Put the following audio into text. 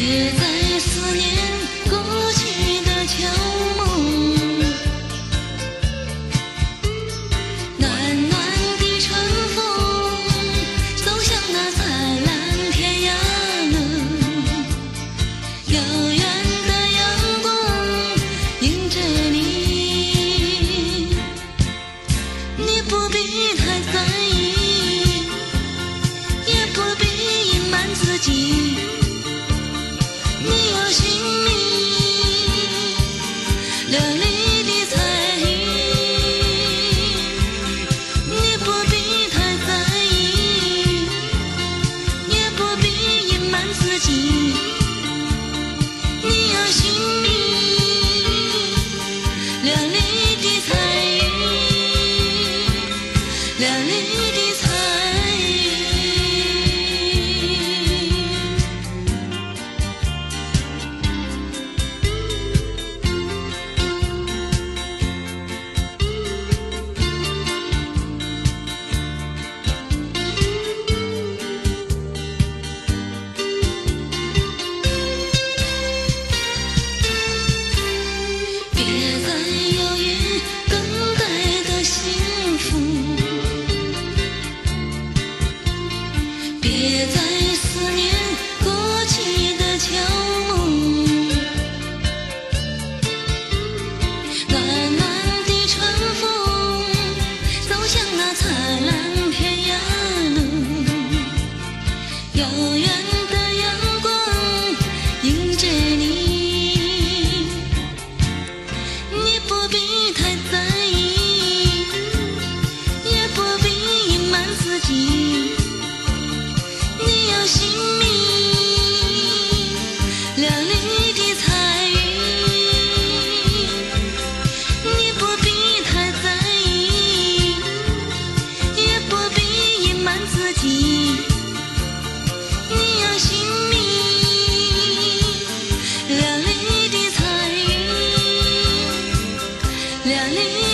别再思念过去的旧梦，暖暖的春风走向那灿烂天涯了，遥远的阳光迎着你，你不必太在意，也不必隐瞒自己。你有心里亮丽的彩云，你不必太在意，也不必隐瞒自己。你有心里亮丽的彩云，亮丽的彩云。别再犹豫等待的幸福，别再思念过去的旧梦，暖暖的春风走向那灿烂天涯路，遥远的阳光迎着你，你不必太在意，也不必隐瞒自己。你有心里亮丽的彩云，你不必太在意，也不必隐瞒自己。你有心里亮丽的彩云，亮丽